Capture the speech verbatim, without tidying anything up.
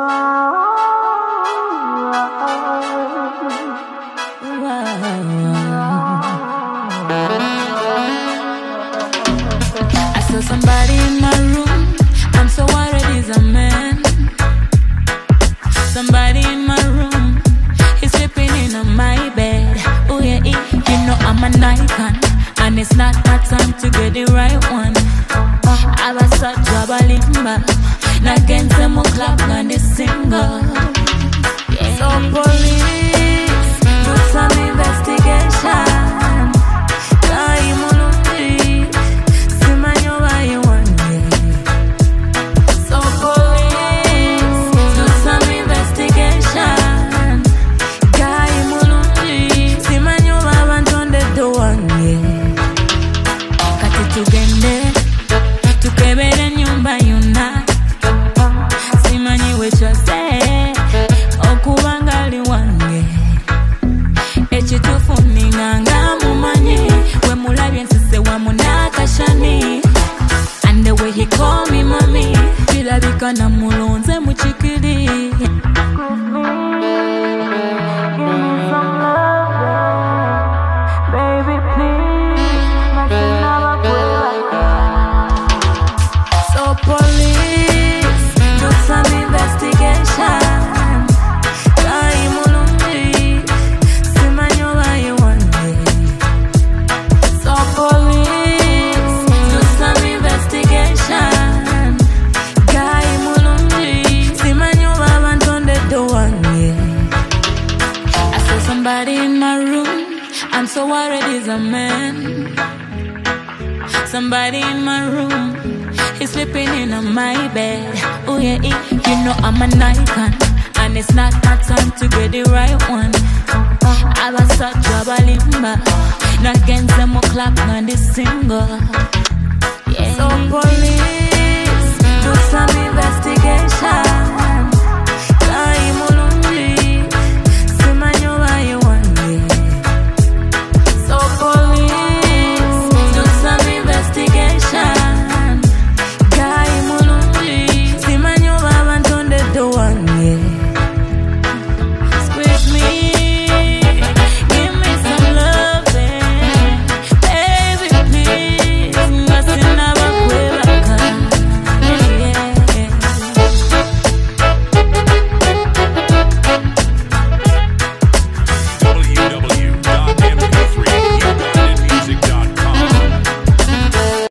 I saw somebody in my room. I'm so worried he's a man. Somebody in my room. He's sleeping in on my bed. Oh yeah, he, you know I'm an icon, and it's not my time to get the right one. I was such a limba. Now again, some more clap on this single. Yeah. So police, do some investigation. And the way he call me mommy, feel like because I'm alone, I'm chikidi. Baby, please, so police, do some investigation. Somebody in my room, I'm so worried he's a man. Somebody in my room, he's sleeping in on my bed. Oh yeah, he, you know I'm an icon, and it's not my time to get the right one. I was such a limba. Now again, some more clap on this single. Yeah. So police, do some